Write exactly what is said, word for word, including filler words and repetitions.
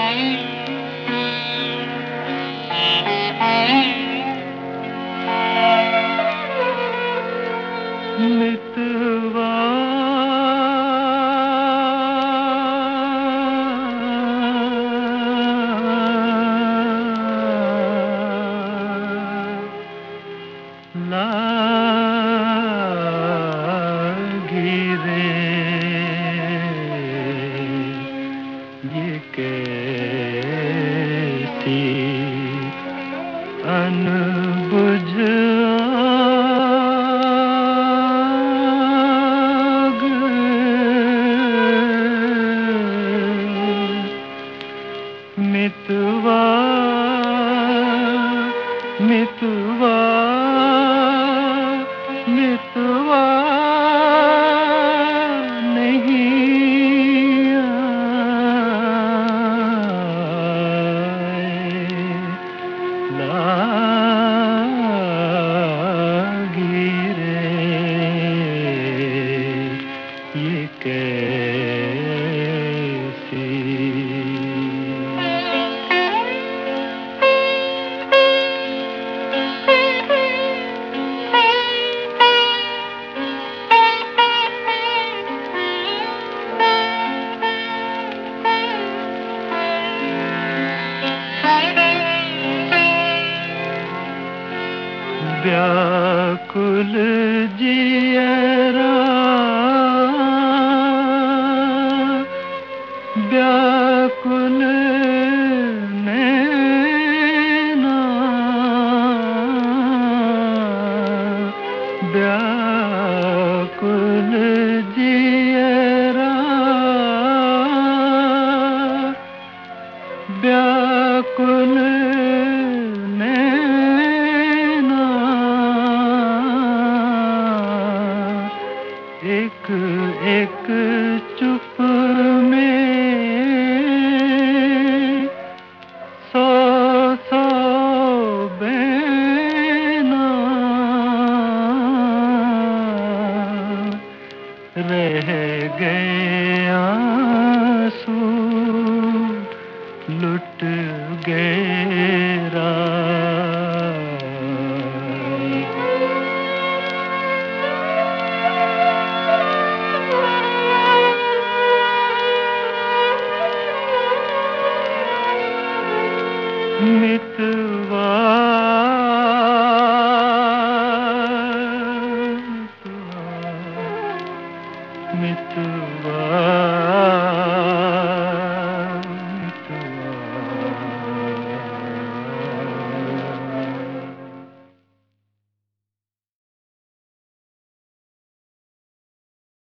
मितवा लागी रे ये कैसी अनबुझ आग, मितवा मितवा मितवा नहीं आए, लागी रे ये कैसी। व्याकुल जियरा व्याकुल नैना, व्याकुल जियरा व्याकुल एक एक चुप में सौ सौ बैना, रह गए आंसू लुट गए राह, मितवा मितवा।